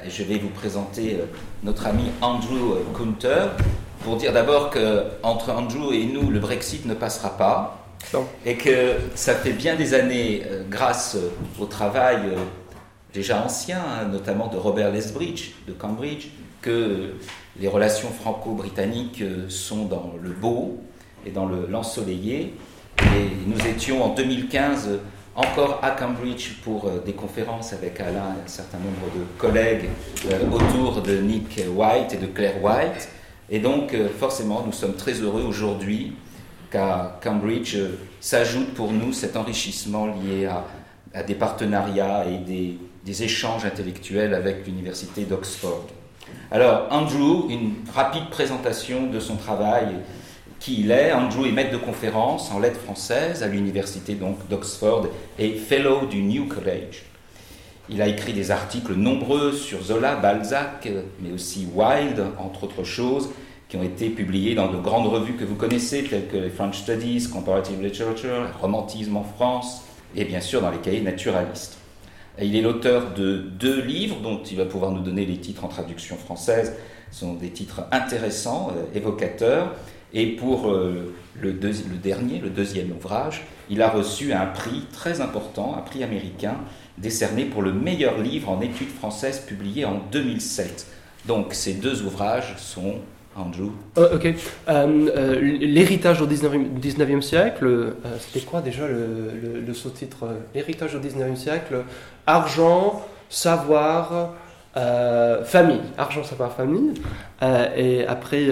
je vais vous présenter notre ami Andrew Counter, pour dire d'abord qu'entre Andrew et nous, le Brexit ne passera pas, et que ça fait bien des années, grâce au travail déjà ancien, notamment de Robert Lethbridge de Cambridge, que les relations franco-britanniques sont dans le beau et dans l'ensoleillé. Et nous étions en 2015 encore à Cambridge pour des conférences avec Alain et un certain nombre de collègues autour de Nick White et de Claire White. Et donc, forcément, nous sommes très heureux aujourd'hui qu'à Cambridge s'ajoute pour nous cet enrichissement lié à des partenariats et des échanges intellectuels avec l'université d'Oxford. Alors, Andrew, une rapide présentation de son travail, qui il est. Andrew est maître de conférence en lettres françaises à l'université d'Oxford et fellow du New College. Il a écrit des articles nombreux sur Zola, Balzac, mais aussi Wilde, entre autres choses, qui ont été publiés dans de grandes revues que vous connaissez, telles que les French Studies, Comparative Literature, Romantisme en France, et bien sûr dans les cahiers naturalistes. Et il est l'auteur de 2 livres, dont il va pouvoir nous donner les titres en traduction française. Ce sont des titres intéressants, évocateurs. Et pour le deuxième ouvrage, il a reçu un prix très important, un prix américain, décerné pour le meilleur livre en études françaises publié en 2007. Donc ces 2 ouvrages sont, Andrew. L'héritage au 19e siècle, c'était quoi déjà le sous-titre? L'héritage au 19e siècle, argent, savoir... famille, argent, savoir, famille, et après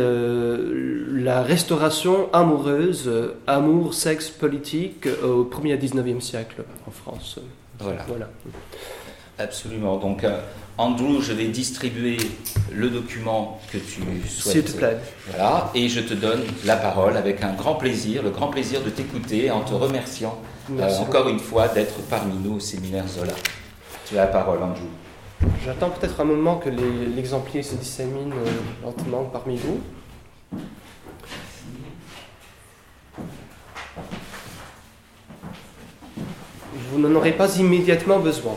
la restauration amoureuse, amour, sexe, politique au 1er à 19e siècle en France. Voilà. Absolument. Donc, Andrew, je vais distribuer le document que tu souhaites. S'il te plaît. Voilà, et je te donne la parole avec un grand plaisir, le grand plaisir de t'écouter en te remerciant encore une fois d'être parmi nous au séminaire Zola. Tu as la parole, Andrew. J'attends peut-être un moment que l'exemplier se dissémine lentement parmi vous. Vous n'en aurez pas immédiatement besoin.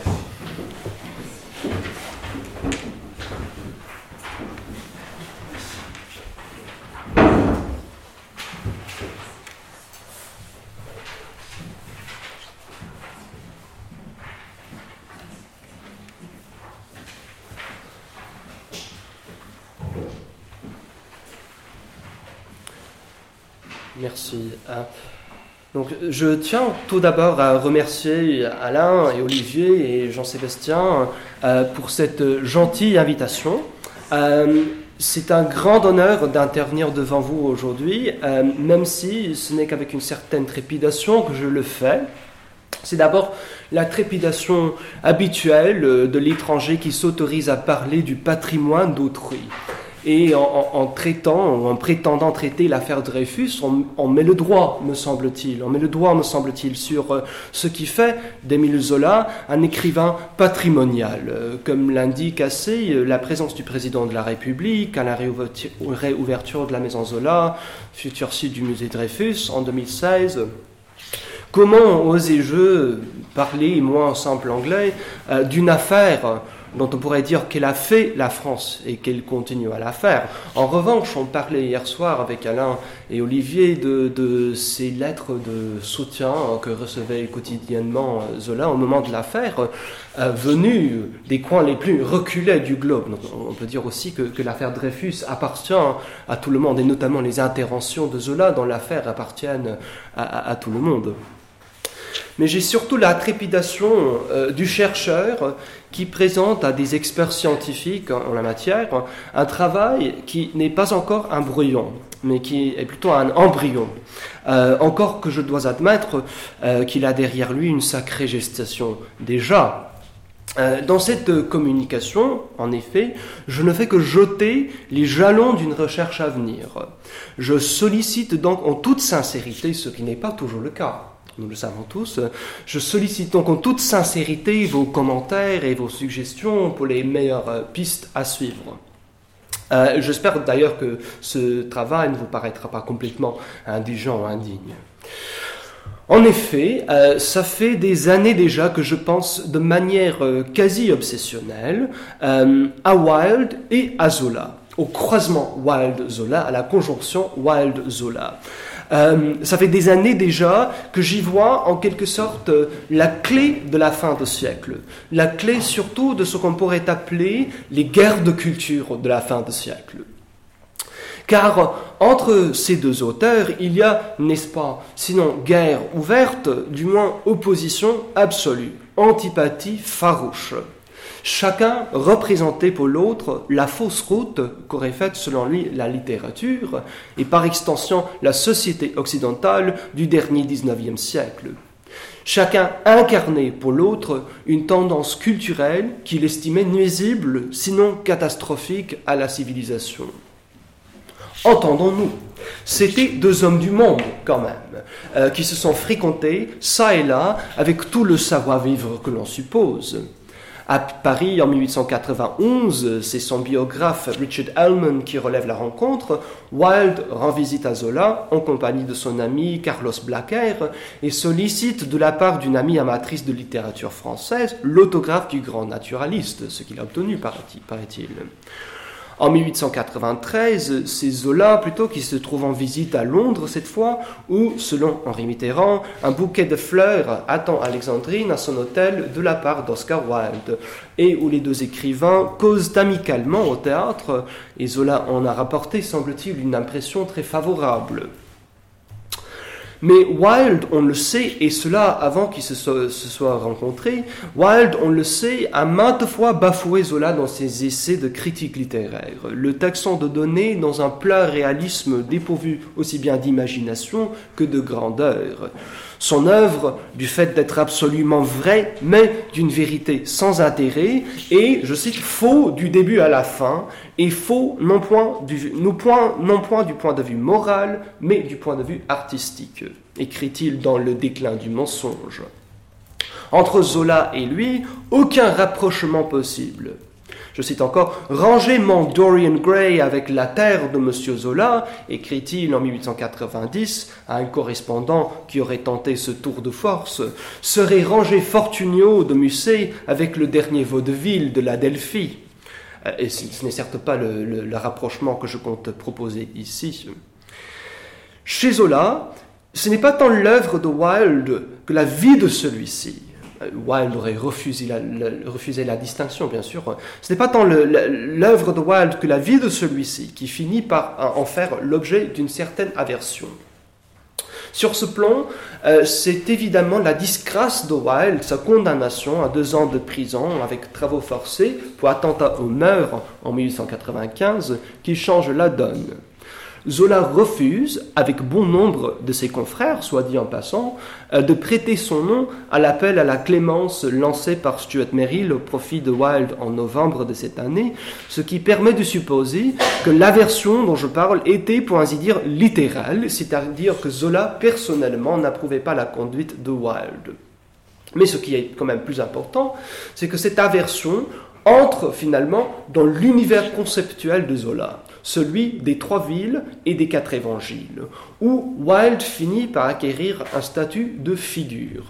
Merci. Donc, je tiens tout d'abord à remercier Alain et Olivier et Jean-Sébastien pour cette gentille invitation. C'est un grand honneur d'intervenir devant vous aujourd'hui, même si ce n'est qu'avec une certaine trépidation que je le fais. C'est d'abord la trépidation habituelle de l'étranger qui s'autorise à parler du patrimoine d'autrui. Et en prétendant traiter l'affaire Dreyfus, on met le doigt, me semble-t-il, sur ce qui fait d'Émile Zola un écrivain patrimonial. Comme l'indique assez la présence du président de la République à la réouverture de la Maison Zola, futur site du musée Dreyfus, en 2016. Comment osais-je parler, moi en simple anglais, d'une affaire dont on pourrait dire qu'elle a fait la France et qu'elle continue à la faire. En revanche, on parlait hier soir avec Alain et Olivier de ces lettres de soutien que recevait quotidiennement Zola au moment de l'affaire, venues des coins les plus reculés du globe. Donc, on peut dire aussi que l'affaire Dreyfus appartient à tout le monde, et notamment les interventions de Zola dans l'affaire appartiennent à tout le monde. Mais j'ai surtout la trépidation du chercheur qui présente à des experts scientifiques en la matière un travail qui n'est pas encore un brouillon, mais qui est plutôt un embryon. Encore que je dois admettre qu'il a derrière lui une sacrée gestation déjà. Dans cette communication, en effet, je ne fais que jeter les jalons d'une recherche à venir. Je sollicite donc en toute sincérité, ce qui n'est pas toujours le cas, nous le savons tous, je sollicite donc en toute sincérité vos commentaires et vos suggestions pour les meilleures pistes à suivre. J'espère d'ailleurs que ce travail ne vous paraîtra pas complètement indigent ou indigne. En effet, ça fait des années déjà que je pense de manière quasi obsessionnelle à Wilde et à Zola, au croisement Wilde-Zola, à la conjonction Wilde-Zola. Ça fait des années déjà que j'y vois en quelque sorte la clé de la fin de siècle, la clé surtout de ce qu'on pourrait appeler les guerres de culture de la fin de siècle. Car entre ces deux auteurs, il y a, n'est-ce pas, sinon guerre ouverte, du moins opposition absolue, antipathie farouche. Chacun représentait pour l'autre la fausse route qu'aurait faite selon lui la littérature et par extension la société occidentale du dernier 19e siècle. Chacun incarnait pour l'autre une tendance culturelle qu'il estimait nuisible, sinon catastrophique à la civilisation. Entendons-nous, c'était deux hommes du monde quand même, qui se sont fréquentés ça et là avec tout le savoir-vivre que l'on suppose. À Paris, en 1891, c'est son biographe Richard Ellman qui relève la rencontre. Wilde rend visite à Zola en compagnie de son ami Carlos Blacker et sollicite de la part d'une amie amatrice de littérature française l'autographe du grand naturaliste, ce qu'il a obtenu, paraît-il. En 1893, c'est Zola plutôt qui se trouve en visite à Londres cette fois, où, selon Henri Mitterrand, un bouquet de fleurs attend Alexandrine à son hôtel de la part d'Oscar Wilde, et où les deux écrivains causent amicalement au théâtre, et Zola en a rapporté, semble-t-il, une impression très favorable. Mais Wilde, on le sait, et cela avant qu'ils se soient rencontrés, Wilde, on le sait, a maintes fois bafoué Zola dans ses essais de critique littéraire, le taxant de donner dans un plat réalisme dépourvu aussi bien d'imagination que de grandeur. Son œuvre, du fait d'être absolument vraie, mais d'une vérité sans intérêt, est, je cite, faux du début à la fin, et faux non point du point de vue moral, mais du point de vue artistique, écrit-il dans Le déclin du mensonge. Entre Zola et lui, aucun rapprochement possible. Je cite encore, « Rangez mon Dorian Gray avec la terre de M. Zola », écrit-il en 1890 à un correspondant qui aurait tenté ce tour de force, « serait rangé Fortunio de Musset avec le dernier vaudeville de la Delphi ». Et ce n'est certes pas le rapprochement que je compte proposer ici. Chez Zola, ce n'est pas tant l'œuvre de Wilde que la vie de celui-ci. Wilde aurait refusé la distinction, bien sûr. Ce n'est pas tant l'œuvre de Wilde que la vie de celui-ci qui finit par en faire l'objet d'une certaine aversion. Sur ce plan, c'est évidemment la disgrâce de Wilde, sa condamnation à 2 ans de prison avec travaux forcés pour attentat aux mœurs en 1895, qui change la donne. Zola refuse, avec bon nombre de ses confrères, soit dit en passant, de prêter son nom à l'appel à la clémence lancé par Stuart Merrill au profit de Wilde en novembre de cette année, ce qui permet de supposer que l'aversion dont je parle était, pour ainsi dire, littérale, c'est-à-dire que Zola, personnellement, n'approuvait pas la conduite de Wilde. Mais ce qui est quand même plus important, c'est que cette aversion entre finalement dans l'univers conceptuel de Zola, celui des 3 villes et des 4 évangiles, où Wilde finit par acquérir un statut de figure.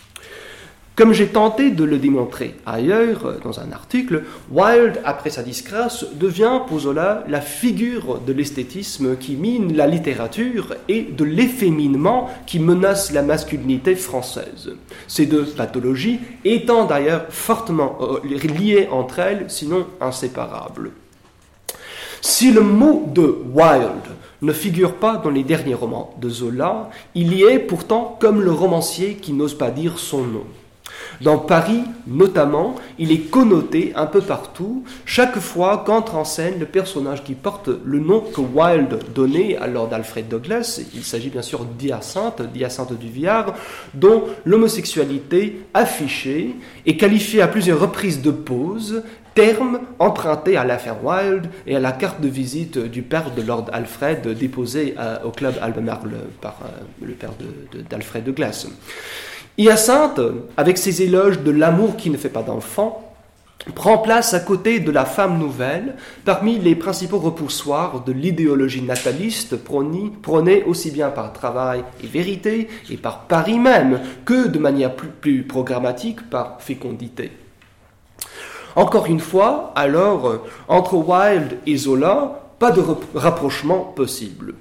Comme j'ai tenté de le démontrer ailleurs, dans un article, Wilde, après sa disgrâce, devient pour Zola la figure de l'esthétisme qui mine la littérature et de l'efféminement qui menace la masculinité française. Ces 2 pathologies étant d'ailleurs fortement liées entre elles, sinon inséparables. Si le mot de Wilde ne figure pas dans les derniers romans de Zola, il y est pourtant comme le romancier qui n'ose pas dire son nom. Dans Paris, notamment, il est connoté un peu partout, chaque fois qu'entre en scène le personnage qui porte le nom que Wilde donnait à Lord Alfred Douglas. Il s'agit bien sûr d'Hyacinthe du Viard, dont l'homosexualité affichée est qualifiée à plusieurs reprises de pose, terme emprunté à l'affaire Wilde et à la carte de visite du père de Lord Alfred déposée au club Albemarle par le père d'Alfred Douglas. Hyacinthe, avec ses éloges de l'amour qui ne fait pas d'enfant, prend place à côté de la femme nouvelle parmi les principaux repoussoirs de l'idéologie nataliste prônée aussi bien par Travail et Vérité et par Paris même que de manière plus programmatique par Fécondité. Encore une fois, alors, entre Wilde et Zola, pas de rapprochement possible.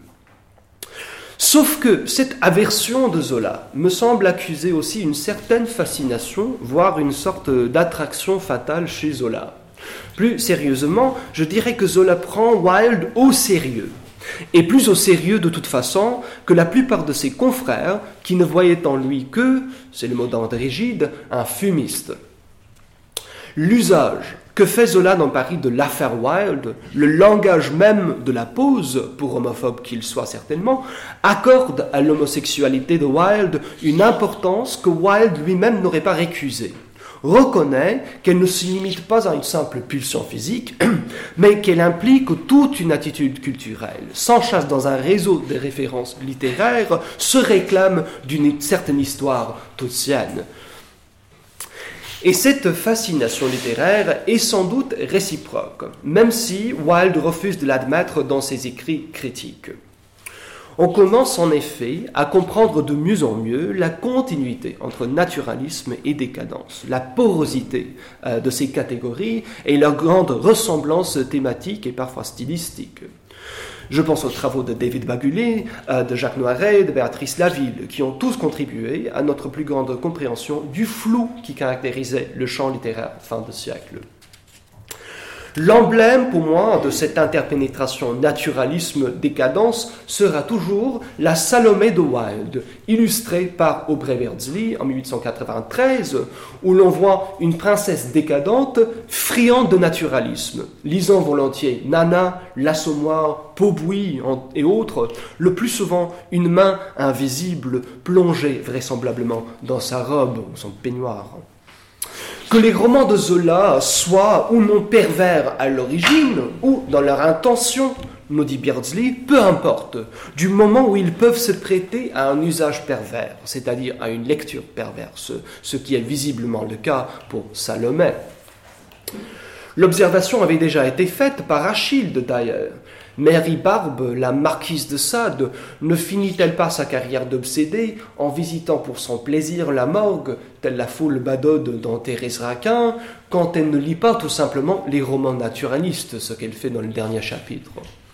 Sauf que cette aversion de Zola me semble accuser aussi une certaine fascination, voire une sorte d'attraction fatale chez Zola. Plus sérieusement, je dirais que Zola prend Wilde au sérieux, et plus au sérieux de toute façon que la plupart de ses confrères qui ne voyaient en lui que, c'est le mot d'André Gide, un fumiste. L'usage que fait Zola dans Paris de l'affaire Wilde, le langage même de la pose, pour homophobe qu'il soit certainement, accorde à l'homosexualité de Wilde une importance que Wilde lui-même n'aurait pas récusée, reconnaît qu'elle ne se limite pas à une simple pulsion physique, mais qu'elle implique toute une attitude culturelle, s'enchâsse dans un réseau de références littéraires, se réclame d'une certaine histoire toute sienne. Et cette fascination littéraire est sans doute réciproque, même si Wilde refuse de l'admettre dans ses écrits critiques. On commence en effet à comprendre de mieux en mieux la continuité entre naturalisme et décadence, la porosité de ces catégories et leur grande ressemblance thématique et parfois stylistique. Je pense aux travaux de David Bagulé, de Jacques Noiret, de Béatrice Laville, qui ont tous contribué à notre plus grande compréhension du flou qui caractérisait le champ littéraire fin de siècle. L'emblème, pour moi, de cette interpénétration naturalisme-décadence sera toujours la Salomé de Wilde, illustrée par Aubrey Beardsley en 1893, où l'on voit une princesse décadente, friande de naturalisme, lisant volontiers Nana, L'Assommoir, Paubouis et autres, le plus souvent une main invisible plongée vraisemblablement dans sa robe ou son peignoir. Que les romans de Zola soient ou non pervers à l'origine, ou dans leur intention, nous dit Beardsley, peu importe, du moment où ils peuvent se prêter à un usage pervers, c'est-à-dire à une lecture perverse, ce qui est visiblement le cas pour Salomé. L'observation avait déjà été faite par Achille d'ailleurs. Mary Barbe, la marquise de Sade, ne finit-elle pas sa carrière d'obsédée en visitant pour son plaisir la morgue, telle la foule badaude dans Thérèse Raquin, quand elle ne lit pas tout simplement les romans naturalistes, ce qu'elle fait dans le dernier chapitre?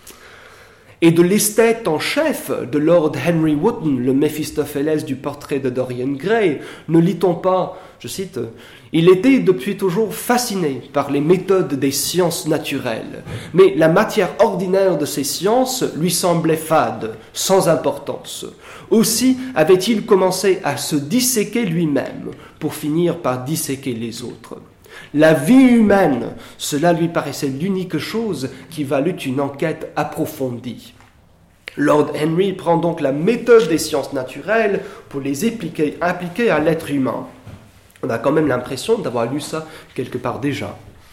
Et de l'esthète en chef de Lord Henry Wotton, le Méphistophélès du portrait de Dorian Gray, ne lit-on pas, je cite, « Il était depuis toujours fasciné par les méthodes des sciences naturelles, mais la matière ordinaire de ces sciences lui semblait fade, sans importance. Aussi avait-il commencé à se disséquer lui-même, pour finir par disséquer les autres. La vie humaine, cela lui paraissait l'unique chose qui valût une enquête approfondie. Lord Henry prend donc la méthode des sciences naturelles pour les appliquer à l'être humain. On a quand même l'impression d'avoir lu ça quelque part déjà.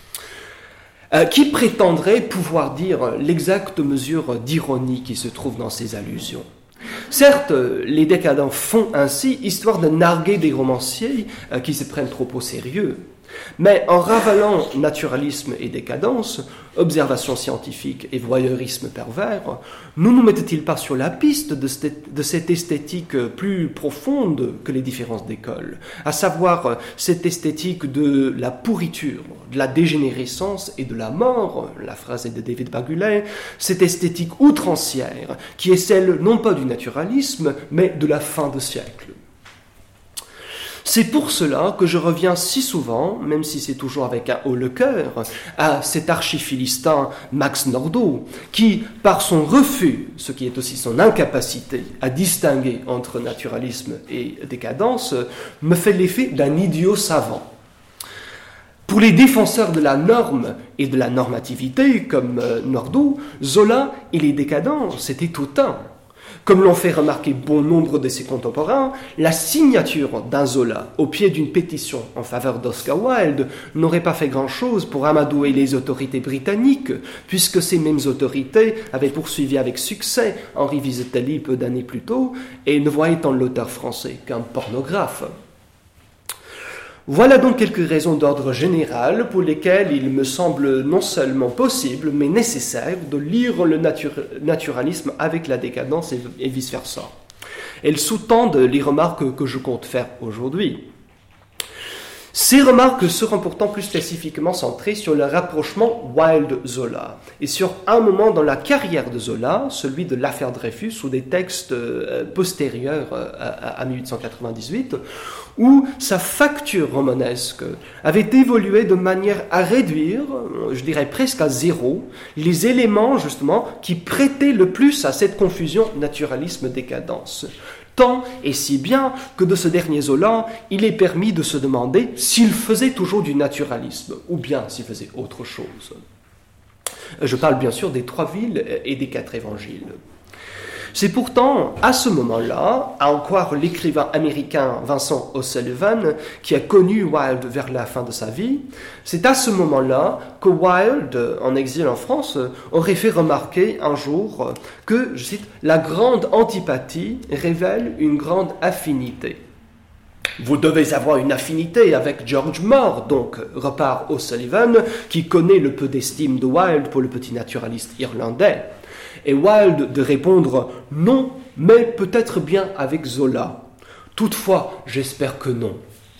Qui prétendrait pouvoir dire l'exacte mesure d'ironie qui se trouve dans ces allusions? Certes, les décadents font ainsi, histoire de narguer des romanciers qui se prennent trop au sérieux. Mais en ravalant naturalisme et décadence, observation scientifique et voyeurisme pervers, ne nous mettent-ils pas sur la piste de cette esthétique plus profonde que les différences d'école, à savoir cette esthétique de la pourriture, de la dégénérescence et de la mort, la phrase est de David Bagulé, cette esthétique outrancière qui est celle non pas du naturalisme, mais de la fin de siècle. C'est pour cela que je reviens si souvent, même si c'est toujours avec un haut le cœur, à cet archiphilistin Max Nordau, qui, par son refus, ce qui est aussi son incapacité à distinguer entre naturalisme et décadence, me fait l'effet d'un idiot savant. Pour les défenseurs de la norme et de la normativité, comme Nordau, Zola et les décadents, c'était autant. Comme l'ont fait remarquer bon nombre de ses contemporains, la signature d'un Zola au pied d'une pétition en faveur d'Oscar Wilde n'aurait pas fait grand-chose pour amadouer les autorités britanniques, puisque ces mêmes autorités avaient poursuivi avec succès Henri Vizetelly peu d'années plus tôt et ne voyaient en l'auteur français qu'un pornographe. Voilà donc quelques raisons d'ordre général pour lesquelles il me semble non seulement possible, mais nécessaire de lire le naturalisme avec la décadence et vice-versa. Elles sous-tendent les remarques que je compte faire aujourd'hui. Ces remarques seront pourtant plus spécifiquement centrées sur le rapprochement Wilde-Zola et sur un moment dans la carrière de Zola, celui de l'affaire Dreyfus ou des textes postérieurs à 1898, où sa facture romanesque avait évolué de manière à réduire, je dirais presque à zéro, les éléments justement qui prêtaient le plus à cette confusion naturalisme-décadence. Tant et si bien que de ce dernier Zola, il est permis de se demander s'il faisait toujours du naturalisme, ou bien s'il faisait autre chose. Je parle bien sûr des 3 villes et des 4 évangiles. C'est pourtant à ce moment-là, à en croire l'écrivain américain Vincent O'Sullivan, qui a connu Wilde vers la fin de sa vie, c'est à ce moment-là que Wilde, en exil en France, aurait fait remarquer un jour que, je cite, « la grande antipathie révèle une grande affinité ». Vous devez avoir une affinité avec George Moore, donc, repart O'Sullivan, qui connaît le peu d'estime de Wilde pour le petit naturaliste irlandais. Et Wilde de répondre « Non, mais peut-être bien avec Zola. Toutefois, j'espère que non. »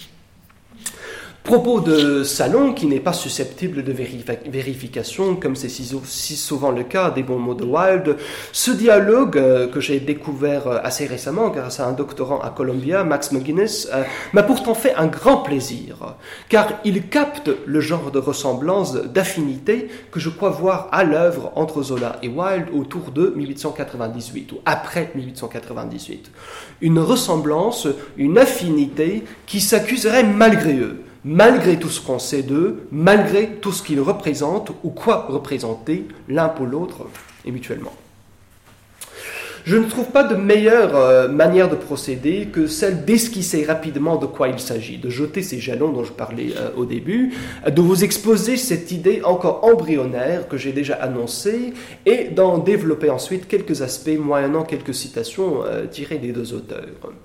Propos de salon qui n'est pas susceptible de vérification, comme c'est si souvent le cas des bons mots de Wilde. Ce dialogue que j'ai découvert assez récemment grâce à un doctorant à Columbia, Max McGuinness, m'a pourtant fait un grand plaisir, car il capte le genre de ressemblance, d'affinité que je crois voir à l'œuvre entre Zola et Wilde autour de 1898, ou après 1898. Une ressemblance, une affinité qui s'accuserait malgré eux. Malgré tout ce qu'on sait d'eux, malgré tout ce qu'ils représentent ou quoi représenter l'un pour l'autre et mutuellement. Je ne trouve pas de meilleure manière de procéder que celle d'esquisser rapidement de quoi il s'agit, de jeter ces jalons dont je parlais au début, de vous exposer cette idée encore embryonnaire que j'ai déjà annoncée et d'en développer ensuite quelques aspects moyennant quelques citations tirées des 2 auteurs.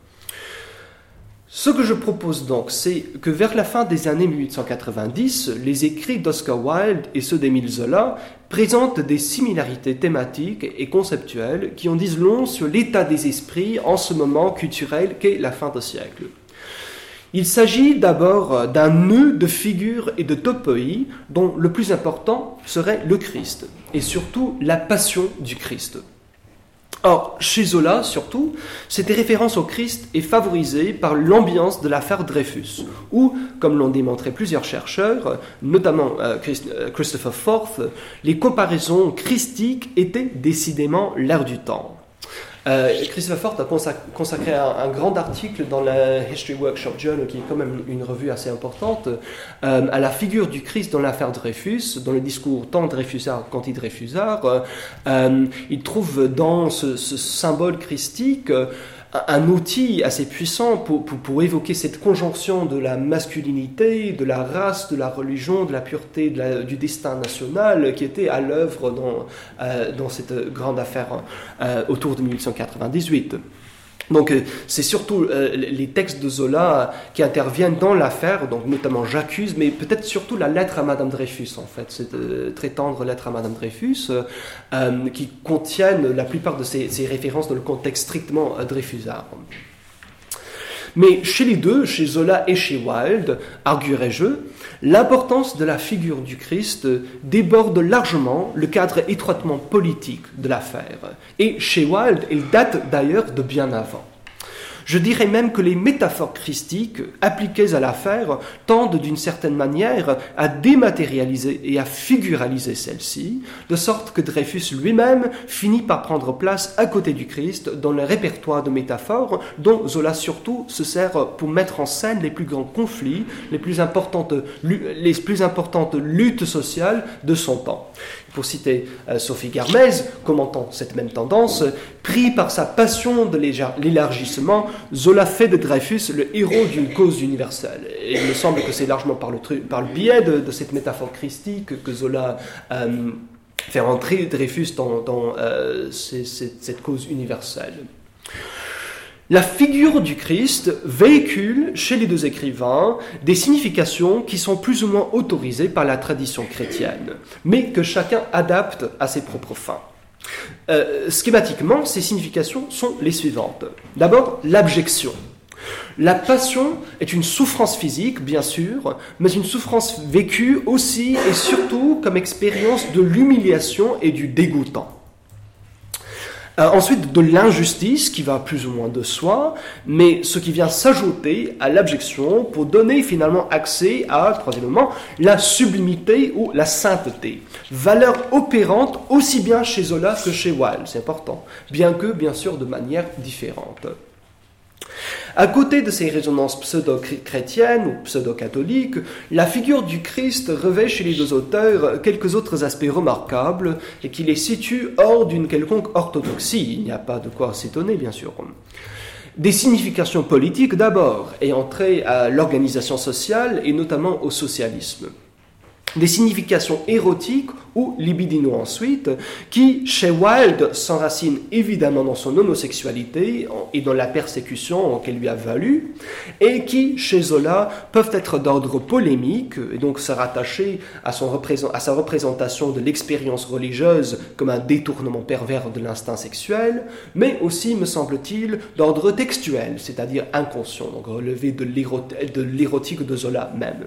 Ce que je propose donc, c'est que vers la fin des années 1890, les écrits d'Oscar Wilde et ceux d'Émile Zola présentent des similarités thématiques et conceptuelles qui en disent long sur l'état des esprits en ce moment culturel qu'est la fin de siècle. Il s'agit d'abord d'un nœud de figures et de topoïs dont le plus important serait le Christ, et surtout la passion du Christ. Or, chez Zola, surtout, cette référence au Christ est favorisée par l'ambiance de l'affaire Dreyfus, où, comme l'ont démontré plusieurs chercheurs, notamment Christopher Forth, les comparaisons christiques étaient décidément l'air du temps. Christopher Forth a consacré un grand article dans la History Workshop Journal, qui est quand même une revue assez importante, à la figure du Christ dans l'affaire Dreyfus, dans le discours tant Dreyfusard qu'anti-Dreyfusard. Il trouve dans ce symbole christique un outil assez puissant pour évoquer cette conjonction de la masculinité, de la race, de la religion, de la pureté, du destin national qui était à l'œuvre dans cette grande affaire autour de 1898. Donc c'est surtout les textes de Zola qui interviennent dans l'affaire, donc notamment J'accuse, mais peut-être surtout la lettre à Madame Dreyfus, en fait, cette très tendre lettre à Madame Dreyfus, qui contiennent la plupart de ces références dans le contexte strictement dreyfusard. Mais chez les deux, chez Zola et chez Wilde, arguerais-je, l'importance de la figure du Christ déborde largement le cadre étroitement politique de l'affaire. Et chez Wilde, elle date d'ailleurs de bien avant. Je dirais même que les métaphores christiques appliquées à l'affaire tendent d'une certaine manière à dématérialiser et à figuraliser celle-ci, de sorte que Dreyfus lui-même finit par prendre place à côté du Christ dans le répertoire de métaphores dont Zola surtout se sert pour mettre en scène les plus grands conflits, les plus importantes luttes sociales de son temps. Pour citer Sophie Garmez, commentant cette même tendance, pris par sa passion de l'élargissement, Zola fait de Dreyfus le héros d'une cause universelle. Et il me semble que c'est largement par le biais de cette métaphore christique que Zola fait entrer Dreyfus dans cette cause universelle. La figure du Christ véhicule chez les deux écrivains des significations qui sont plus ou moins autorisées par la tradition chrétienne, mais que chacun adapte à ses propres fins. Schématiquement, ces significations sont les suivantes. D'abord, l'abjection. La passion est une souffrance physique, bien sûr, mais une souffrance vécue aussi et surtout comme expérience de l'humiliation et du dégoûtant. Ensuite, de l'injustice, qui va plus ou moins de soi, mais ce qui vient s'ajouter à l'abjection pour donner finalement accès à, troisièmement, la sublimité ou la sainteté. Valeur opérante aussi bien chez Zola que chez Wilde, c'est important, bien que, bien sûr, de manière différente. À côté de ces résonances pseudo-chrétiennes ou pseudo-catholiques, la figure du Christ revêt chez les deux auteurs quelques autres aspects remarquables et qui les situent hors d'une quelconque orthodoxie. Il n'y a pas de quoi s'étonner, bien sûr. Des significations politiques d'abord, ayant trait à l'organisation sociale et notamment au socialisme. Des significations érotiques ou libidinaux ensuite, qui, chez Wilde, s'enracinent évidemment dans son homosexualité et dans la persécution qu'elle lui a valu, et qui, chez Zola, peuvent être d'ordre polémique, et donc se rattacher à sa représentation de l'expérience religieuse comme un détournement pervers de l'instinct sexuel, mais aussi, me semble-t-il, d'ordre textuel, c'est-à-dire inconscient, donc relevé de l'érotique de Zola même.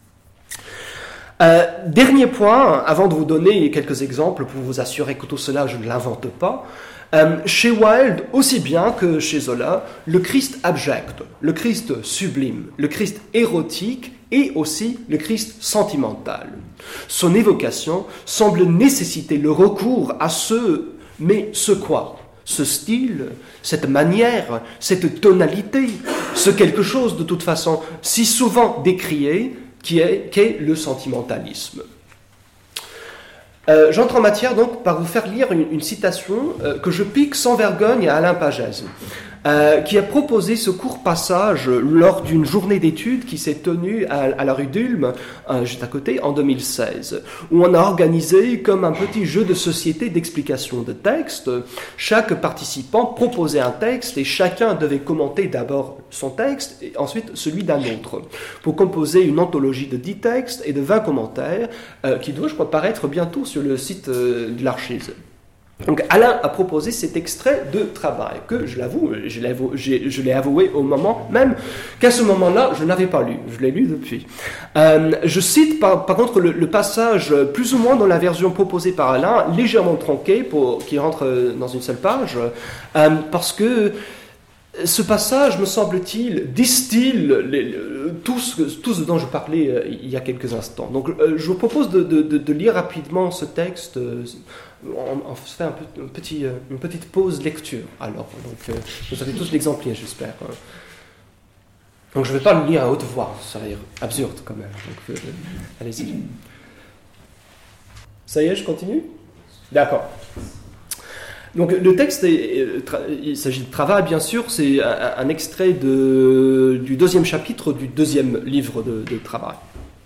Dernier point, avant de vous donner quelques exemples pour vous assurer que tout cela, je ne l'invente pas. Chez Wilde, aussi bien que chez Zola, le Christ abject, le Christ sublime, le Christ érotique et aussi le Christ sentimental. Son évocation semble nécessiter le recours à mais ce quoi ? Ce style, cette manière, cette tonalité, ce quelque chose de toute façon si souvent décrié, qu'est le sentimentalisme. J'entre en matière donc par vous faire lire une citation que je pique sans vergogne à Alain Pagès, qui a proposé ce court passage lors d'une journée d'études qui s'est tenue à la rue d'Ulm, juste à côté, en 2016, où on a organisé comme un petit jeu de société d'explication de texte. Chaque participant proposait un texte et chacun devait commenter d'abord son texte et ensuite celui d'un autre, pour composer une anthologie de 10 textes et de 20 commentaires qui doit, je crois, paraître bientôt sur le site de l'Archise. Donc Alain a proposé cet extrait de travail que, je l'avoue, je l'ai avoué au moment même qu'à ce moment-là, je n'avais pas lu. Je l'ai lu depuis. Je cite par contre le passage plus ou moins dans la version proposée par Alain, légèrement tronqué, qui rentre dans une seule page, parce que ce passage, me semble-t-il, distille tout ce dont je parlais il y a quelques instants. Donc je vous propose de lire rapidement ce texte. On se fait une petite pause lecture. Alors, donc, vous avez tous l'exemplaire, j'espère. Donc, je ne vais pas le lire à haute voix, ça serait absurde quand même. Donc, allez-y. Ça y est, je continue ? D'accord. Donc, le texte, il s'agit de travail, bien sûr, c'est un extrait du 2e chapitre du 2e livre de travail.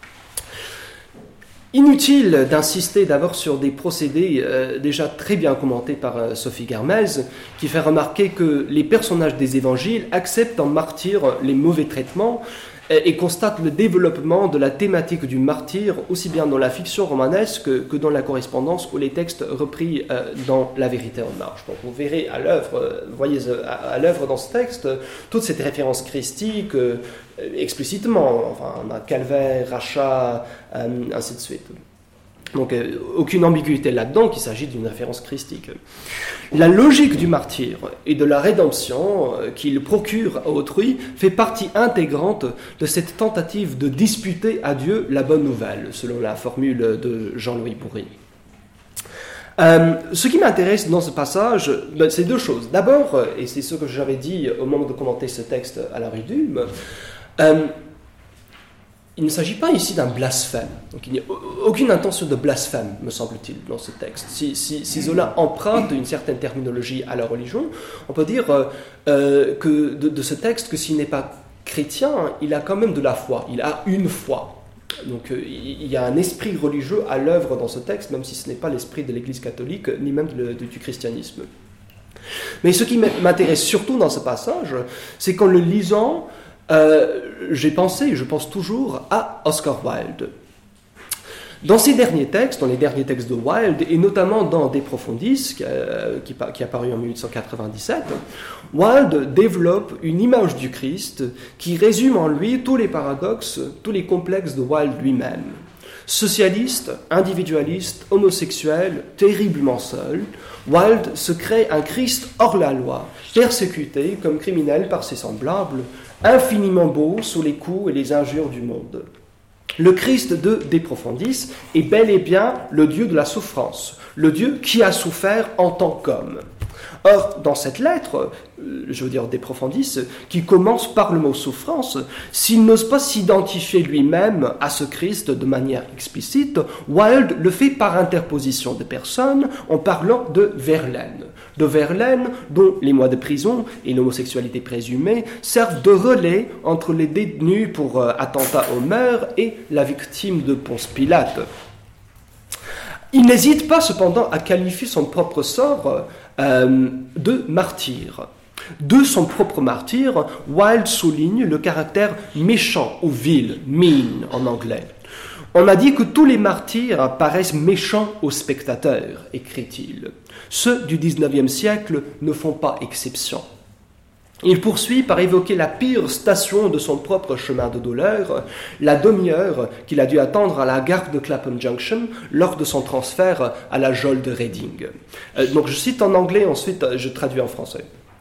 Inutile d'insister d'abord sur des procédés déjà très bien commentés par Sophie Germez, qui fait remarquer que les personnages des évangiles acceptent en martyr les mauvais traitements et constatent le développement de la thématique du martyr aussi bien dans la fiction romanesque que dans la correspondance ou les textes repris dans La vérité en marche. Donc vous verrez à l'œuvre dans ce texte toutes ces références christiques explicitement, enfin on a calvaire, rachat, ainsi de suite. Donc aucune ambiguïté là-dedans qu'il s'agit d'une référence christique. La logique du martyr et de la rédemption qu'il procure à autrui fait partie intégrante de cette tentative de disputer à Dieu la bonne nouvelle, selon la formule de Jean-Louis Bourri. Ce qui m'intéresse dans ce passage, c'est deux choses. D'abord, et c'est ce que j'avais dit au moment de commenter ce texte à la rue d'Ulm, il ne s'agit pas ici d'un blasphème. Donc, il n'y a aucune intention de blasphème, me semble-t-il, dans ce texte. Si Zola emprunte une certaine terminologie à la religion, on peut dire que de ce texte que s'il n'est pas chrétien, il a quand même de la foi. Il a une foi. Donc il y a un esprit religieux à l'œuvre dans ce texte, même si ce n'est pas l'esprit de l'Église catholique, ni même du christianisme. Mais ce qui m'intéresse surtout dans ce passage, c'est qu'en le lisant, je pense toujours à Oscar Wilde. Dans ses derniers textes, dans les derniers textes de Wilde, et notamment dans De Profundis, qui a paru en 1897, Wilde développe une image du Christ qui résume en lui tous les paradoxes, tous les complexes de Wilde lui-même. Socialiste, individualiste, homosexuel, terriblement seul, Wilde se crée un Christ hors la loi, persécuté comme criminel par ses semblables, infiniment beau sous les coups et les injures du monde. Le Christ de Profundis est bel et bien le Dieu de la souffrance, le Dieu qui a souffert en tant qu'homme. Or, dans cette lettre, De Profundis, qui commence par le mot souffrance, s'il n'ose pas s'identifier lui-même à ce Christ de manière explicite, Wilde le fait par interposition de personnes en parlant de Verlaine. De Verlaine, dont les mois de prison et l'homosexualité présumée servent de relais entre les détenus pour attentat au meurtre et la victime de Ponce Pilate. Il n'hésite pas cependant à qualifier son propre sort de martyr. De son propre martyr, Wilde souligne le caractère méchant ou vil, mean en anglais. On a dit que tous les martyrs paraissent méchants aux spectateurs, écrit-il. Ceux du XIXe siècle ne font pas exception. Il poursuit par évoquer la pire station de son propre chemin de douleur, la demi-heure qu'il a dû attendre à la gare de Clapham Junction lors de son transfert à la geôle de Reading. Donc je cite en anglais, ensuite je traduis en français.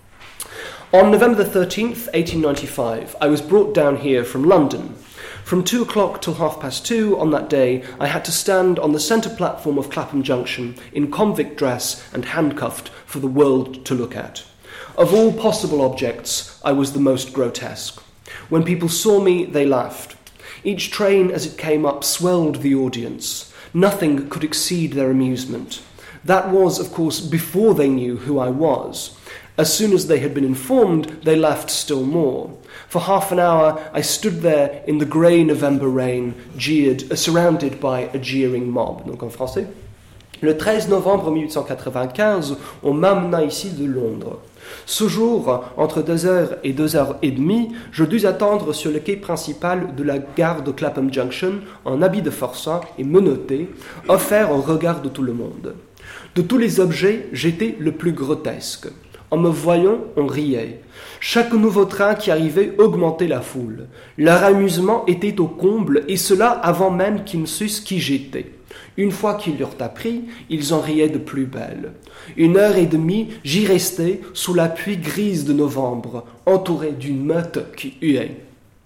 On November the 13th, 1895, I was brought down here from London. From 2 o'clock till 2:30 on that day, I had to stand on the centre platform of Clapham Junction in convict dress and handcuffed for the world to look at. Of all possible objects, I was the most grotesque. When people saw me, they laughed. Each train as it came up swelled the audience. Nothing could exceed their amusement. That was, of course, before they knew who I was. As soon as they had been informed, they laughed still more. For half an hour, I stood there in the grey November rain, surrounded by a jeering mob. Donc en français. Le 13 novembre 1895, on m'amena ici de Londres. Ce jour, entre 2h et 2h30, je dus attendre sur le quai principal de la gare de Clapham Junction en habit de forçat et menotté, offert au regard de tout le monde. De tous les objets, j'étais le plus grotesque. En me voyant, on riait. Chaque nouveau train qui arrivait augmentait la foule. Leur amusement était au comble, et cela avant même qu'ils ne sussent qui j'étais. Une fois qu'ils l'eurent appris, ils en riaient de plus belle. 1h30, j'y restais, sous la pluie grise de novembre, entouré d'une meute qui huait.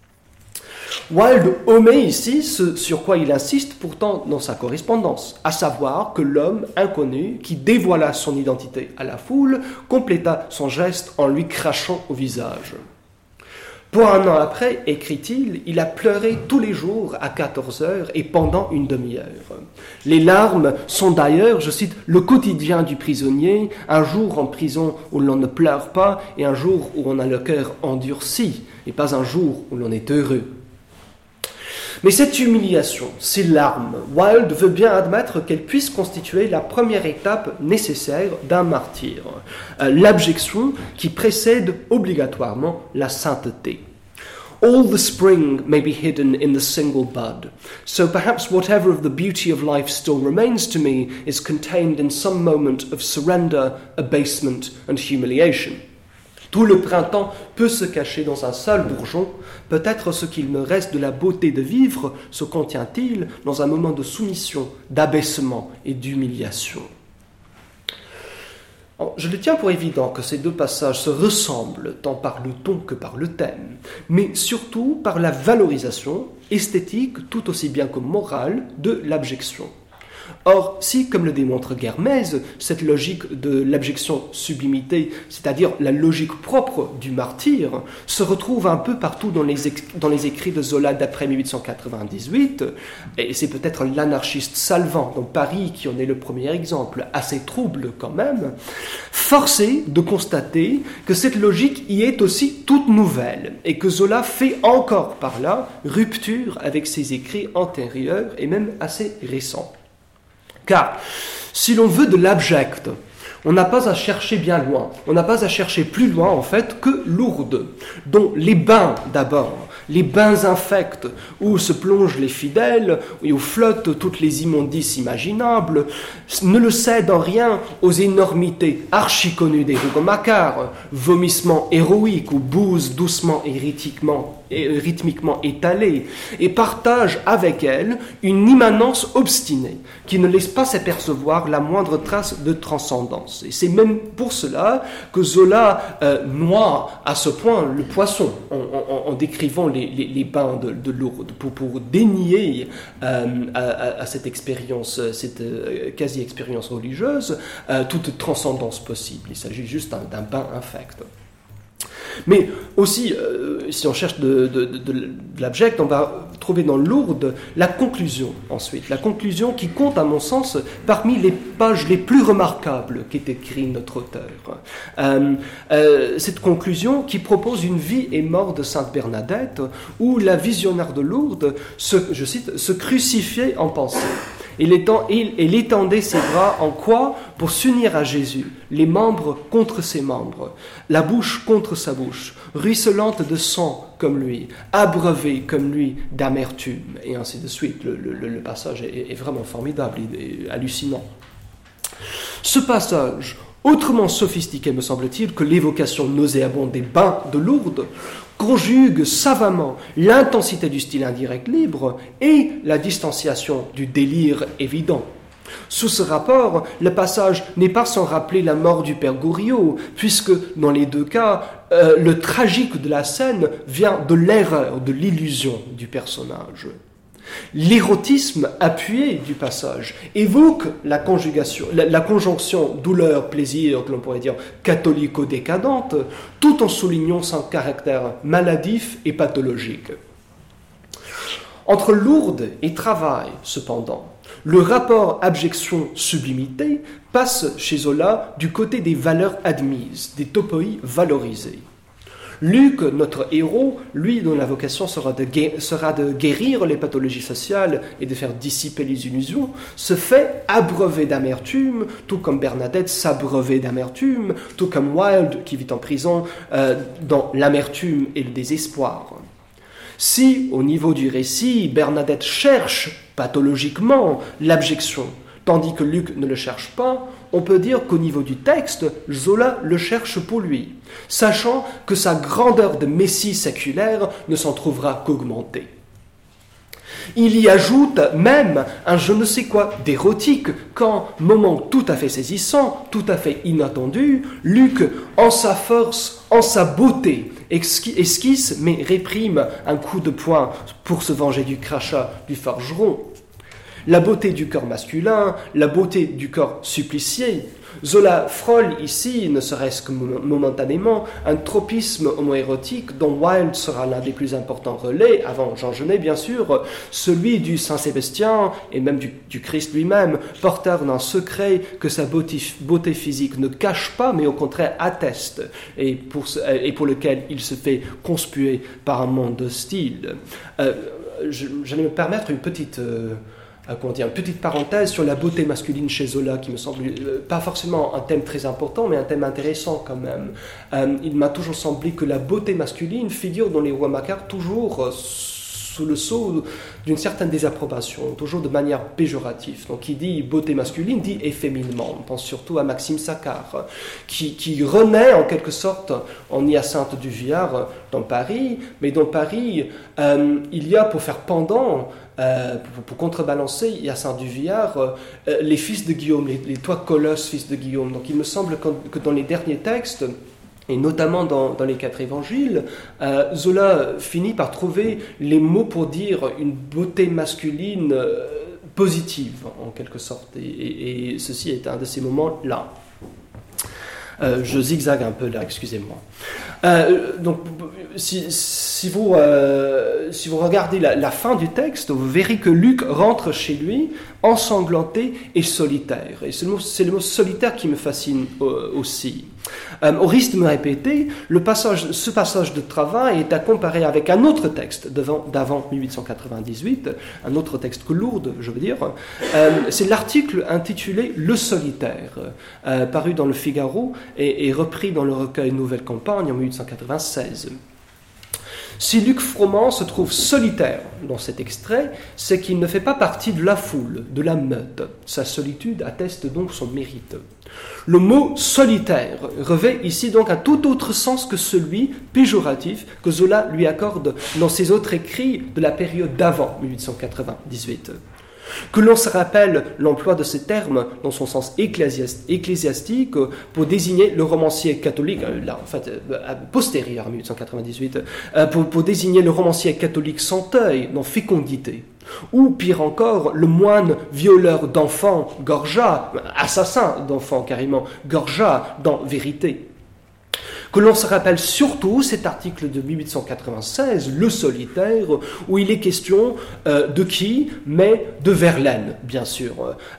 Wilde omet ici ce sur quoi il insiste pourtant dans sa correspondance, à savoir que l'homme inconnu, qui dévoila son identité à la foule, compléta son geste en lui crachant au visage. Pour un an après, écrit-il, il a pleuré tous les jours à 14h et pendant une demi-heure. Les larmes sont d'ailleurs, je cite, le quotidien du prisonnier, un jour en prison où l'on ne pleure pas et un jour où on a le cœur endurci et pas un jour où l'on est heureux. Mais cette humiliation, ces larmes, Wilde veut bien admettre qu'elles puissent constituer la première étape nécessaire d'un martyr, l'abjection qui précède obligatoirement la sainteté. All the spring may be hidden in the single bud, so perhaps whatever of the beauty of life still remains to me is contained in some moment of surrender, abasement and humiliation. Tout le printemps peut se cacher dans un seul bourgeon. Peut-être ce qu'il me reste de la beauté de vivre se contient-il dans un moment de soumission, d'abaissement et d'humiliation. Je le tiens pour évident que ces deux passages se ressemblent tant par le ton que par le thème, mais surtout par la valorisation esthétique tout aussi bien que morale de l'abjection. Or, si, comme le démontre Guermez, cette logique de l'abjection sublimité, c'est-à-dire la logique propre du martyr, se retrouve un peu partout dans les écrits de Zola d'après 1898, et c'est peut-être l'anarchiste Salvant dans Paris qui en est le premier exemple, assez trouble quand même, force est de constater que cette logique y est aussi toute nouvelle, et que Zola fait encore par là rupture avec ses écrits antérieurs et même assez récents. Car, si l'on veut de l'abject, On n'a pas à chercher bien loin, on n'a pas à chercher plus loin en fait que Lourdes, dont les bains d'abord, les bains infects où se plongent les fidèles, où flottent toutes les immondices imaginables, ne le cèdent en rien aux énormités archi-connues des Rougon-Macquart, vomissements héroïques ou bouses doucement et rythmiquement étalées, et partage avec elle une immanence obstinée qui ne laisse pas s'apercevoir la moindre trace de transcendance. Et c'est même pour cela que Zola noie à ce point le poisson en décrivant les bains de Lourdes, pour dénier à cette expérience, cette quasi-expérience religieuse, toute transcendance possible. Il s'agit juste d'un bain infect. Mais aussi, si on cherche de l'abject, on va trouver dans Lourdes la conclusion ensuite. La conclusion qui compte, à mon sens, parmi les pages les plus remarquables qu'ait écrit notre auteur. Cette conclusion qui propose une vie et mort de Sainte Bernadette, où la visionnaire de Lourdes, je cite, se crucifiait en pensée. Il étendait ses bras en quoi? Pour s'unir à Jésus, les membres contre ses membres, la bouche contre sa bouche, ruisselante de sang comme lui, abreuvée comme lui d'amertume, et ainsi de suite. Le passage est vraiment formidable, il est hallucinant. Ce passage, autrement sophistiqué me semble-t-il que l'évocation nauséabonde des bains de Lourdes, conjugue savamment l'intensité du style indirect libre et la distanciation du délire évident. Sous ce rapport, le passage n'est pas sans rappeler la mort du père Goriot, puisque dans les deux cas, le tragique de la scène vient de l'erreur, de l'illusion du personnage. L'érotisme appuyé du passage évoque la conjonction douleur-plaisir, que l'on pourrait dire catholico-décadente, tout en soulignant son caractère maladif et pathologique. Entre Lourdes et travail, cependant, le rapport abjection-sublimité passe chez Zola du côté des valeurs admises, des topoi valorisés. Luc, notre héros, lui dont la vocation sera de guérir les pathologies sociales et de faire dissiper les illusions, se fait abreuver d'amertume, tout comme Bernadette s'abreuvait d'amertume, tout comme Wilde qui vit en prison dans l'amertume et le désespoir. Si, au niveau du récit, Bernadette cherche pathologiquement l'abjection, tandis que Luc ne le cherche pas, on peut dire qu'au niveau du texte, Zola le cherche pour lui, sachant que sa grandeur de messie séculaire ne s'en trouvera qu'augmentée. Il y ajoute même un je ne sais quoi d'érotique quand, moment tout à fait saisissant, tout à fait inattendu, Luc, en sa force, en sa beauté, esquisse mais réprime un coup de poing pour se venger du crachat du forgeron. La beauté du corps masculin, la beauté du corps supplicié. Zola frôle ici, ne serait-ce que momentanément, un tropisme homoérotique dont Wilde sera l'un des plus importants relais, avant Jean Genet bien sûr, celui du Saint-Sébastien et même du Christ lui-même, porteur d'un secret que sa beauté physique ne cache pas, mais au contraire atteste, et pour lequel il se fait conspuer par un monde hostile. J'allais me permettre une petite parenthèse sur la beauté masculine chez Zola, qui me semble pas forcément un thème très important, mais un thème intéressant quand même. Il m'a toujours semblé que la beauté masculine figure dans les Rougon-Macquart toujours sous le sceau d'une certaine désapprobation, toujours de manière péjorative. Donc qui dit beauté masculine dit efféminement. On pense surtout à Maxime Saccard, qui renaît en quelque sorte en Hyacinthe du Viard dans Paris, mais dans Paris, il y a pour faire pendant, pour contrebalancer Hyacinthe du Viard, les fils de Guillaume, les trois colosses fils de Guillaume. Donc il me semble que dans les derniers textes, et notamment dans les 4 évangiles, Zola finit par trouver les mots pour dire une beauté masculine positive, en quelque sorte. Et ceci est un de ces moments-là. Je zigzague un peu là, excusez-moi. Donc, si vous regardez la fin du texte, vous verrez que Luc rentre chez lui ensanglanté et solitaire. Et c'est le mot solitaire qui me fascine aussi. Au risque de me répéter, ce passage de travail est à comparer avec un autre texte d'avant 1898, un autre texte que Lourdes, je veux dire. C'est l'article intitulé « Le solitaire », paru dans le Figaro et repris dans le recueil Nouvelle Campagne en 1896. Si Luc Froment se trouve solitaire dans cet extrait, c'est qu'il ne fait pas partie de la foule, de la meute. Sa solitude atteste donc son mérite. Le mot « solitaire » revêt ici donc un tout autre sens que celui péjoratif que Zola lui accorde dans ses autres écrits de la période d'avant 1898. Que l'on se rappelle l'emploi de ces termes dans son sens ecclésiastique pour désigner le romancier catholique, postérieur à 1898, pour désigner le romancier catholique Santeuil dans Fécondité, ou pire encore, le moine violeur d'enfants Gorja, assassin d'enfants carrément, Gorja dans Vérité. Que l'on se rappelle surtout cet article de 1896, Le solitaire, où il est question de qui? Mais de Verlaine, bien sûr.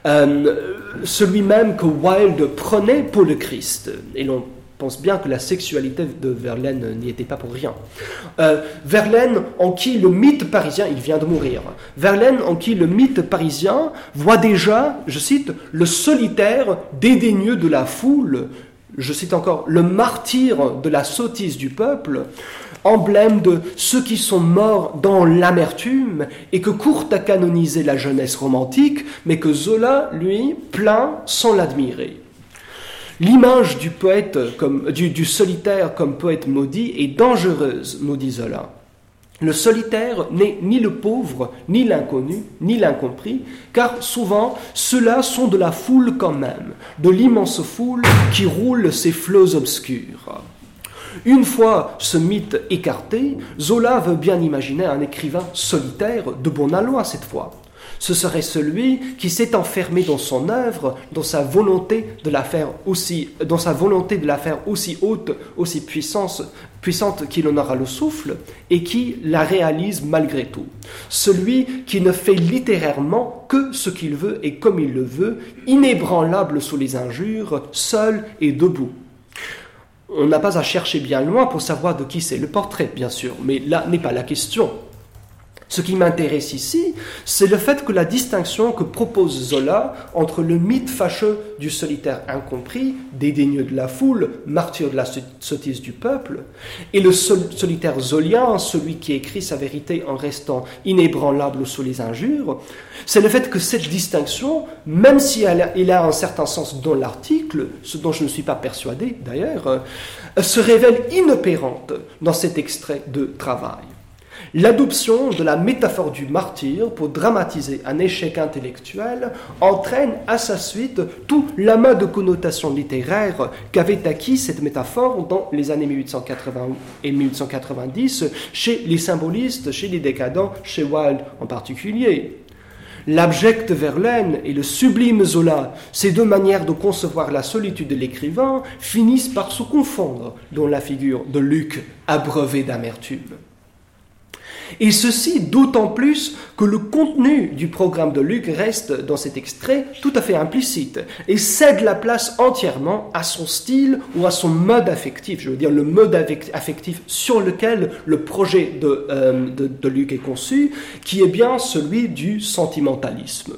Celui même que Wilde prenait pour le Christ. Et l'on pense bien que la sexualité de Verlaine n'y était pas pour rien. Verlaine, en qui le mythe parisien, il vient de mourir, Verlaine, en qui le mythe parisien voit déjà, je cite, le solitaire dédaigneux de la foule, je cite encore, le martyr de la sottise du peuple, emblème de ceux qui sont morts dans l'amertume et que court à canoniser la jeunesse romantique, mais que Zola, lui, plaint sans l'admirer. L'image du poète, du solitaire comme poète maudit est dangereuse, nous dit Zola. Le solitaire n'est ni le pauvre, ni l'inconnu, ni l'incompris, car souvent, ceux-là sont de la foule quand même, de l'immense foule qui roule ses flots obscurs. Une fois ce mythe écarté, Zola veut bien imaginer un écrivain solitaire, de bon aloi cette fois. Ce serait celui qui s'est enfermé dans son œuvre, dans sa volonté de la faire aussi haute, aussi puissante qu'il en aura le souffle, et qui la réalise malgré tout. Celui qui ne fait littérairement que ce qu'il veut et comme il le veut, inébranlable sous les injures, seul et debout. On n'a pas à chercher bien loin pour savoir de qui c'est le portrait, bien sûr, mais là n'est pas la question. Ce qui m'intéresse ici, c'est le fait que la distinction que propose Zola entre le mythe fâcheux du solitaire incompris, dédaigneux de la foule, martyr de la sottise du peuple, et le solitaire zolien, celui qui écrit sa vérité en restant inébranlable sous les injures, c'est le fait que cette distinction, même si elle a un certain sens dans l'article, ce dont je ne suis pas persuadé d'ailleurs, se révèle inopérante dans cet extrait de travail. L'adoption de la métaphore du martyr pour dramatiser un échec intellectuel entraîne à sa suite tout l'amas de connotations littéraires qu'avait acquis cette métaphore dans les années 1880 et 1890 chez les symbolistes, chez les décadents, chez Wilde en particulier. L'abject Verlaine et le sublime Zola, ces deux manières de concevoir la solitude de l'écrivain, finissent par se confondre dans la figure de Luc abreuvé d'amertume. Et ceci d'autant plus que le contenu du programme de Luc reste, dans cet extrait, tout à fait implicite et cède la place entièrement à son style ou à son mode affectif, je veux dire le mode affectif sur lequel le projet de Luc est conçu, qui est bien celui du sentimentalisme.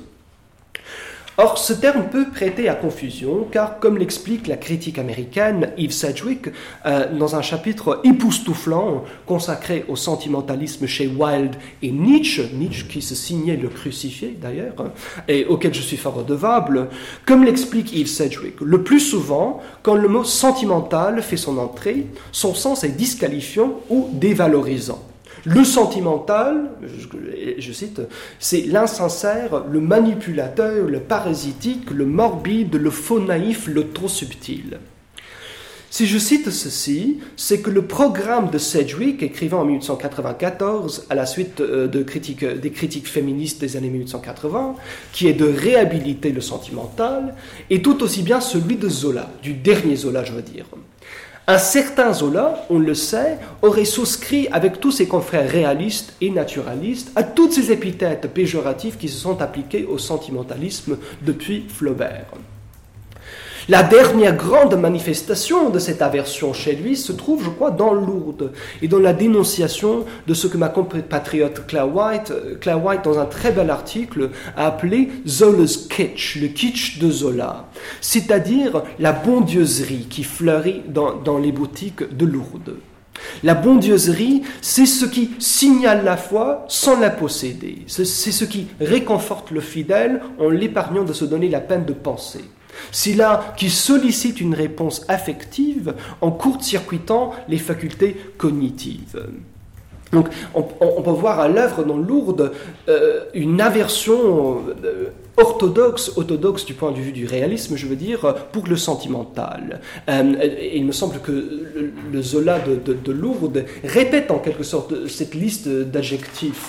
Or, ce terme peut prêter à confusion, car, comme l'explique la critique américaine Yves Sedgwick, dans un chapitre époustouflant consacré au sentimentalisme chez Wilde et Nietzsche qui se signait le crucifié d'ailleurs, et auquel je suis fort redevable, comme l'explique Yves Sedgwick, le plus souvent, quand le mot sentimental fait son entrée, son sens est disqualifiant ou dévalorisant. Le sentimental, je cite, c'est l'insincère, le manipulateur, le parasitique, le morbide, le faux naïf, le trop subtil. Si je cite ceci, c'est que le programme de Sedgwick, écrivant en 1894 à la suite des critiques féministes des années 1880, qui est de réhabiliter le sentimental, est tout aussi bien celui de Zola, du dernier Zola, je veux dire. Un certain Zola, on le sait, aurait souscrit avec tous ses confrères réalistes et naturalistes à toutes ces épithètes péjoratives qui se sont appliquées au sentimentalisme depuis Flaubert. La dernière grande manifestation de cette aversion chez lui se trouve, je crois, dans Lourdes et dans la dénonciation de ce que ma compatriote Claire White, dans un très bel article, a appelé Zola's kitsch, le kitsch de Zola, c'est-à-dire la bondieuserie qui fleurit dans les boutiques de Lourdes. La bondieuserie, c'est ce qui signale la foi sans la posséder. C'est ce qui réconforte le fidèle en l'épargnant de se donner la peine de penser. C'est là qui sollicite une réponse affective en court-circuitant les facultés cognitives. Donc, on peut voir à l'œuvre dans Lourdes une aversion orthodoxe du point de vue du réalisme, je veux dire, pour le sentimental. Il me semble que le Zola de Lourdes répète en quelque sorte cette liste d'adjectifs,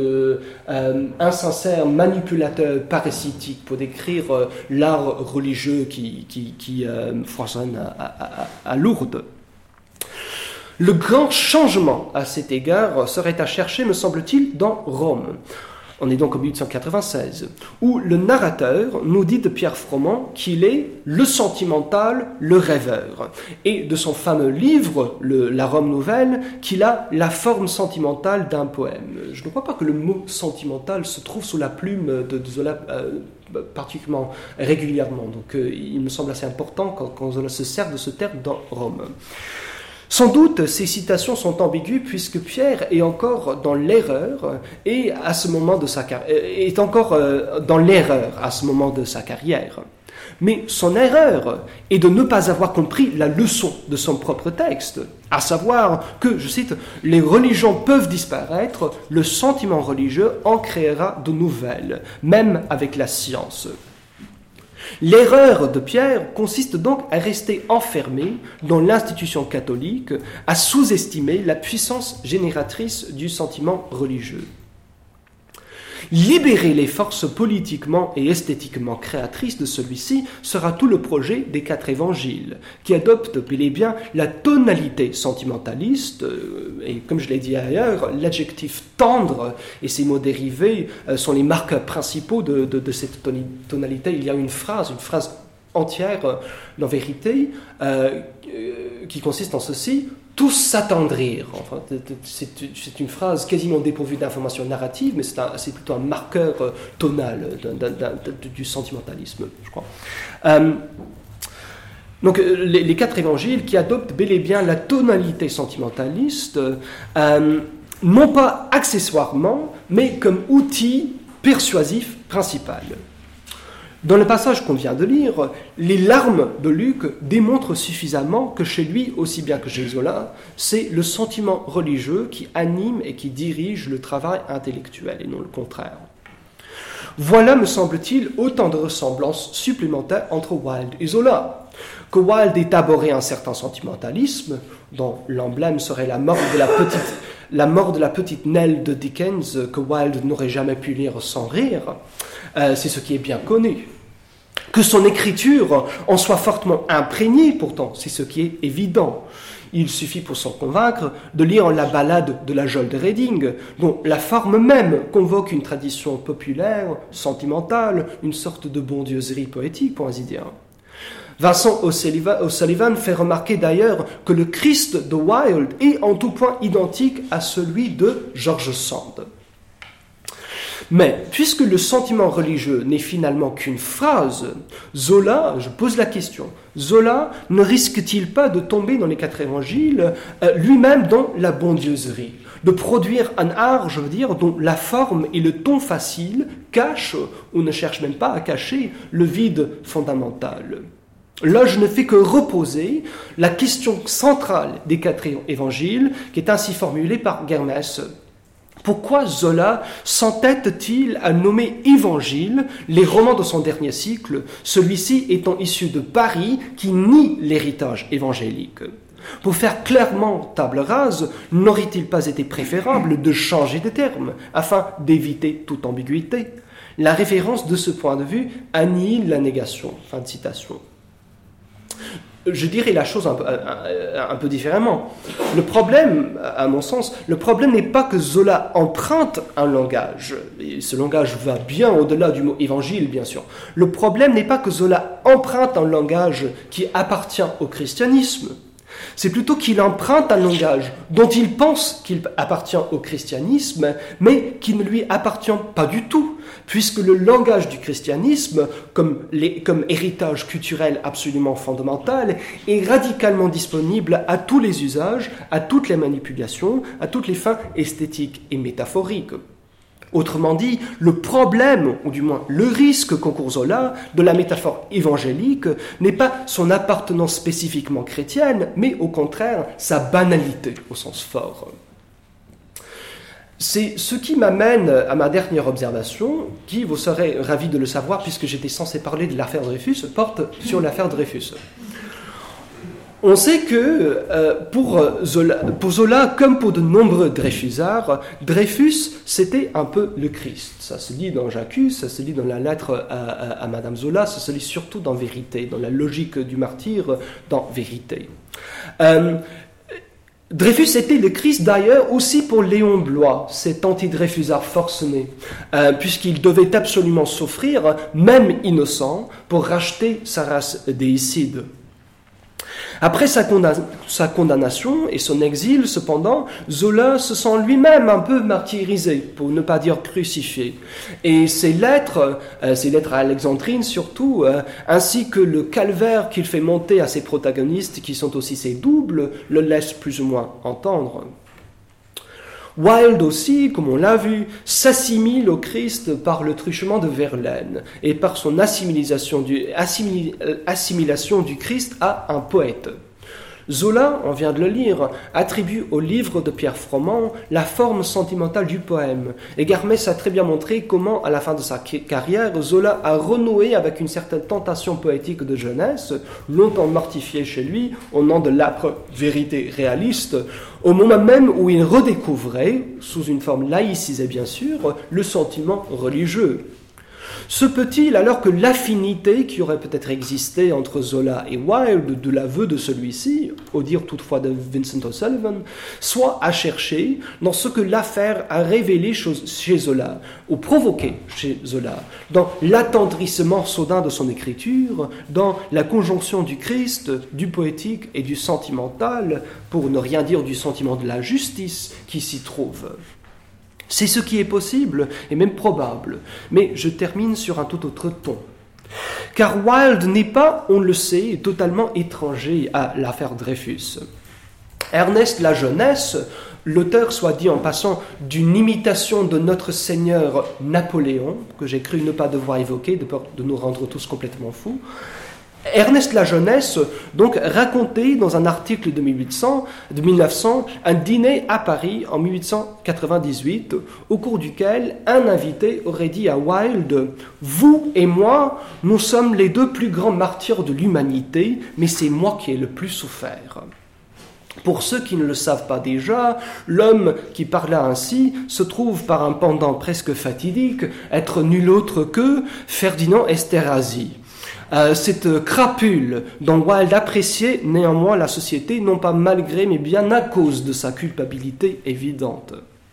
insincère, manipulateur, parasitique, pour décrire l'art religieux qui foisonne à Lourdes. Le grand changement à cet égard serait à chercher, me semble-t-il, dans Rome. On est donc en 1896, où le narrateur nous dit de Pierre Froment qu'il est le sentimental, le rêveur, et de son fameux livre, La Rome nouvelle, qu'il a la forme sentimentale d'un poème. Je ne crois pas que le mot sentimental se trouve sous la plume de Zola particulièrement régulièrement, donc il me semble assez important quand Zola se sert de ce terme dans Rome. Sans doute, ces citations sont ambiguës puisque Pierre est encore dans l'erreur et à ce moment de sa est encore dans l'erreur à ce moment de sa carrière. Mais son erreur est de ne pas avoir compris la leçon de son propre texte, à savoir que, je cite, « les religions peuvent disparaître, le sentiment religieux en créera de nouvelles, même avec la science ». L'erreur de Pierre consiste donc à rester enfermé dans l'institution catholique, à sous-estimer la puissance génératrice du sentiment religieux. Libérer les forces politiquement et esthétiquement créatrices de celui-ci sera tout le projet des 4 évangiles, qui adoptent bel et bien la tonalité sentimentaliste, et comme je l'ai dit ailleurs, l'adjectif tendre et ses mots dérivés sont les marqueurs principaux de cette tonalité. Il y a une phrase entière, en vérité, qui consiste en ceci: tous s'attendrir. Enfin, c'est une phrase quasiment dépourvue d'informations narratives, mais c'est plutôt un marqueur tonal du sentimentalisme, je crois. Donc, les 4 évangiles qui adoptent bel et bien la tonalité sentimentaliste, non pas accessoirement, mais comme outil persuasif principal. Dans le passage qu'on vient de lire, les larmes de Luc démontrent suffisamment que chez lui, aussi bien que chez Zola, c'est le sentiment religieux qui anime et qui dirige le travail intellectuel et non le contraire. Voilà, me semble-t-il, autant de ressemblances supplémentaires entre Wilde et Zola. Que Wilde ait abhorré un certain sentimentalisme, dont l'emblème serait la mort de la petite Nell de Dickens, que Wilde n'aurait jamais pu lire sans rire, c'est ce qui est bien connu. Que son écriture en soit fortement imprégnée, pourtant, c'est ce qui est évident. Il suffit pour s'en convaincre de lire la ballade de la Geôle de Reading, dont la forme même convoque une tradition populaire, sentimentale, une sorte de bondieuserie poétique, pour ainsi dire. Vincent O'Sullivan fait remarquer d'ailleurs que le Christ de Wilde est en tout point identique à celui de George Sand. Mais, puisque le sentiment religieux n'est finalement qu'une phrase, Zola, je pose la question, Zola ne risque-t-il pas de tomber dans les 4 évangiles, lui-même dans la bondieuserie, de produire un art, je veux dire, dont la forme et le ton facile cachent, ou ne cherchent même pas à cacher, le vide fondamental? Là, je ne fais que reposer la question centrale des 4 évangiles, qui est ainsi formulée par Hermès. Pourquoi Zola s'entête-t-il à nommer évangile les romans de son dernier cycle, celui-ci étant issu de Paris qui nie l'héritage évangélique? Pour faire clairement table rase, n'aurait-il pas été préférable de changer de terme afin d'éviter toute ambiguïté? La référence de ce point de vue annihile la négation. Fin de citation. Je dirais la chose un peu différemment. Le problème, à mon sens, le problème n'est pas que Zola emprunte un langage, et ce langage va bien au-delà du mot évangile, bien sûr. Le problème n'est pas que Zola emprunte un langage qui appartient au christianisme. C'est plutôt qu'il emprunte un langage dont il pense qu'il appartient au christianisme, mais qui ne lui appartient pas du tout, puisque le langage du christianisme, comme héritage culturel absolument fondamental, est radicalement disponible à tous les usages, à toutes les manipulations, à toutes les fins esthétiques et métaphoriques. Autrement dit, le problème, ou du moins le risque qu'encourt Zola de la métaphore évangélique n'est pas son appartenance spécifiquement chrétienne, mais au contraire sa banalité au sens fort. C'est ce qui m'amène à ma dernière observation, qui, vous serez ravis de le savoir, puisque j'étais censé parler de l'affaire Dreyfus, porte sur l'affaire Dreyfus. On sait que pour Zola, comme pour de nombreux Dreyfusards, Dreyfus, c'était un peu le Christ. Ça se lit dans J'accuse, ça se lit dans la lettre à Madame Zola, ça se lit surtout dans Vérité, dans la logique du martyr, dans Vérité. Dreyfus était le Christ d'ailleurs aussi pour Léon Bloy, cet anti-Dreyfusard forcené, puisqu'il devait absolument souffrir, même innocent, pour racheter sa race déicide. Après sa condamnation et son exil, cependant, Zola se sent lui-même un peu martyrisé, pour ne pas dire crucifié. Et ses lettres à Alexandrine surtout, ainsi que le calvaire qu'il fait monter à ses protagonistes, qui sont aussi ses doubles, le laissent plus ou moins entendre. Wilde aussi, comme on l'a vu, s'assimile au Christ par le truchement de Verlaine et par son assimilation du Christ à un poète. Zola, on vient de le lire, attribue au livre de Pierre Froment la forme sentimentale du poème. Et Garmès a très bien montré comment, à la fin de sa carrière, Zola a renoué avec une certaine tentation poétique de jeunesse, longtemps mortifiée chez lui, au nom de l'âpre vérité réaliste, au moment même où il redécouvrait, sous une forme laïcisée bien sûr, le sentiment religieux. Se peut-il alors que l'affinité qui aurait peut-être existé entre Zola et Wilde, de l'aveu de celui-ci, au dire toutefois de Vincent O'Sullivan, soit à chercher dans ce que l'affaire a révélé chez Zola, ou provoqué chez Zola, dans l'attendrissement soudain de son écriture, dans la conjonction du Christ, du poétique et du sentimental, pour ne rien dire du sentiment de la justice qui s'y trouve. C'est ce qui est possible, et même probable. Mais je termine sur un tout autre ton. Car Wilde n'est pas, on le sait, totalement étranger à l'affaire Dreyfus. Ernest Lajeunesse, l'auteur, soit dit en passant, d'une imitation de notre Seigneur Napoléon, que j'ai cru ne pas devoir évoquer, de peur de nous rendre tous complètement fous, Ernest Lajeunesse donc racontait dans un article de 1900 un dîner à Paris en 1898 au cours duquel un invité aurait dit à Wilde « Vous et moi, nous sommes les deux plus grands martyrs de l'humanité, mais c'est moi qui ai le plus souffert. » Pour ceux qui ne le savent pas déjà, l'homme qui parla ainsi se trouve par un pendant presque fatidique être nul autre que Ferdinand Esterhazy. Cette crapule dont Wilde appréciait néanmoins la société, non pas malgré, mais bien à cause de sa culpabilité évidente.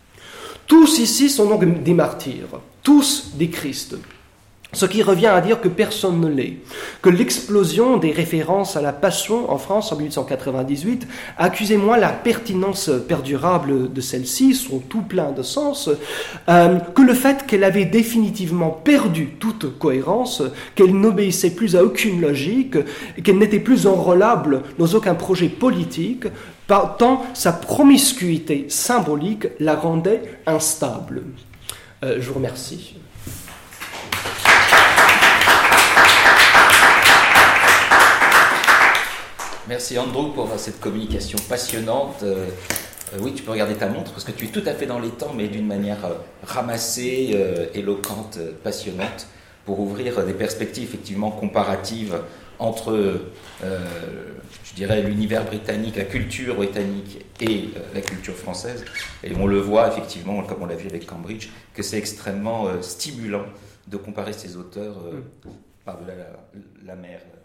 Tous ici sont donc des martyrs, tous des Christ. Ce qui revient à dire que personne ne l'est, que l'explosion des références à la Passion en France en 1898 accusait moins la pertinence perdurable de celle-ci, son tout plein de sens, que le fait qu'elle avait définitivement perdu toute cohérence, qu'elle n'obéissait plus à aucune logique, qu'elle n'était plus enrôlable dans aucun projet politique, tant sa promiscuité symbolique la rendait instable. Je vous remercie. Merci Andrew pour cette communication passionnante. Oui, tu peux regarder ta montre parce que tu es tout à fait dans les temps, mais d'une manière ramassée, éloquente, passionnante, pour ouvrir des perspectives effectivement comparatives entre, je dirais, l'univers britannique, la culture britannique et la culture française. Et on le voit effectivement, comme on l'a vu avec Cambridge, que c'est extrêmement stimulant de comparer ces auteurs par-delà la mer.